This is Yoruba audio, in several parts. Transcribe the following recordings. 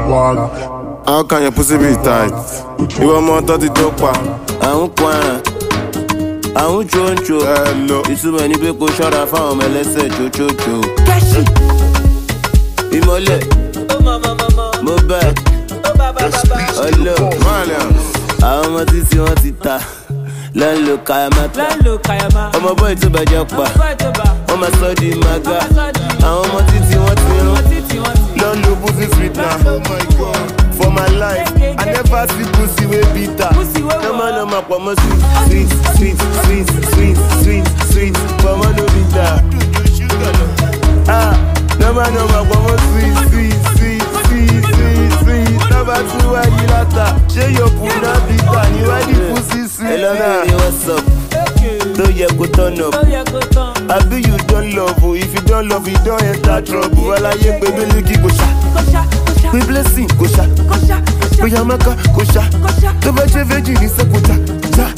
How can your pussy be tight? You want more 30 dopa? I don't want. I don't choncho. It's too many people shut up for me. Let's say cho. Kashi. Imole. Oh mama. Mobile. Oh baba. Hello. Malians. Àwọn ọmọ títí wọ́n ti ta lọ́nlọ́ kayamata. Ọmọ bọ́ọ̀ tó bàjẹ́ pa wọ́n máa sọ di maga. Àwọn ọmọ títí wọ́n ti rán Lolo pussy sweet now. Oh my God. For my life, I never see pussy way bitter. Nọ́mà pọ̀ mọ́ sweet pọ̀ mọ́ no bitter. Nọ́mà pọ̀ mọ́ sweet. Number 2 why you lata? Share your puna bitter. You why the pussy sweet Hello now? baby, what's up? Tó yẹ kó turn up. Abi you don't love, oh. If you don't love, you don't enter trouble. Wala ye pe miliki go sha. We blessing go sha. We yamaka go sha. To be cheveji ni se go cha.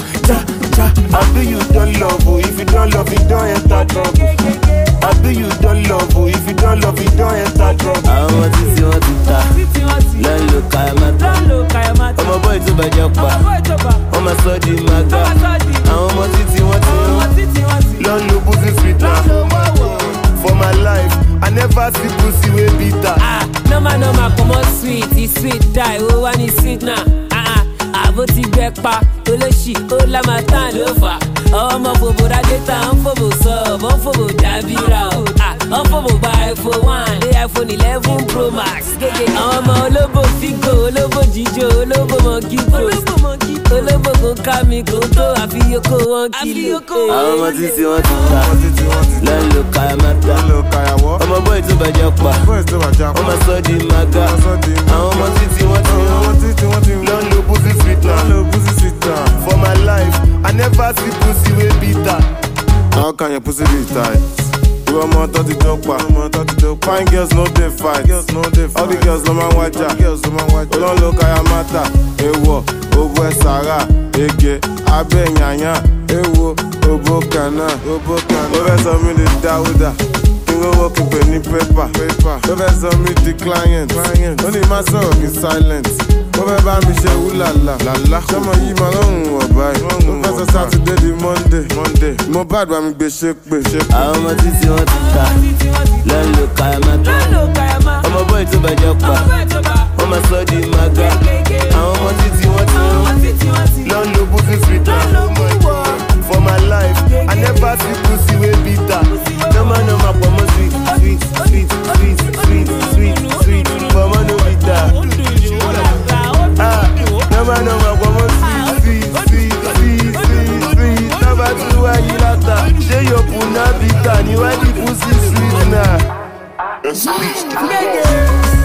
Abi you don't love, oh. If you don't love, you don't enter trouble. Abi you don't love, oh. If you don't love, you don't enter trouble. Àwọn ọmọ títí wọ́n ti ta lọ́nlọ́ kayamata. Ọmọ bọ́ọ̀ tó bàjẹ́ pa wọ́n máa sọ di maga. Àwọn ọmọ títí wọ́n ti rán Lolo pussy sweet now. For my life, I never see pussy way bitter. Nọ́mà pọ̀ mọ́ sweet die ó wá ní sweet náà. Àbó ti gbẹ pa olóṣì ó lámàtán ló fà. Ọmọ fòbò rádétà ń fòbò sọ̀bọ̀ ń fòbò dábìrà o. Ń fòbò gba iPhone 1 dé iPhone 11 Pro Max. Àwọn ọmọ olóbò fígò olóbò jíjó olóbò monkey post. Olóbò kò ká mi kò tó àfiyókò 1 kilo. Àwọn ọmọ títí wọ́n ti ta lọ́nlọ́ kayamata. Ọmọ bọ́ọ̀ tó bàjẹ́ pa wọ́n máa sọ di maga. Àwọn ọmọ títí wọ́n ti rán Lolo pussy sweet now. For my life, I never see pussy way bitter. How can your pussy be tight? You want more 30 dopa? Fine girls no dey fight. All the girls no man watch out. Don't look kayamata. Ewo, obo esara, ege, abe nyanya. Ewo, obo kana. Obo so me the dauda. Go work in penny paper. Over some meet the client. Only my song is silent. Over by me say ulala. Some of you my own buy. Over Saturday the Monday. More bad when me be shake. Àwọn ọmọ títí wọ́n ti ta lọ́nlọ́ kayamata. Ọmọ bọ́ọ̀ tó bàjẹ́ pa wọ́n máa sọ di maga. Àwọn ọmọ títí wọ́n ti rán Lolo pussy sweet now. For my life, I never see pussy way bitter. Nọ́mà pọ̀ mọ́ sweet pọ̀ mọ́ no bitter. Nọ́mà pọ̀ mọ́ sweet. Number 2 why you lata? Share your puna bitter. You why the pussy sweet now?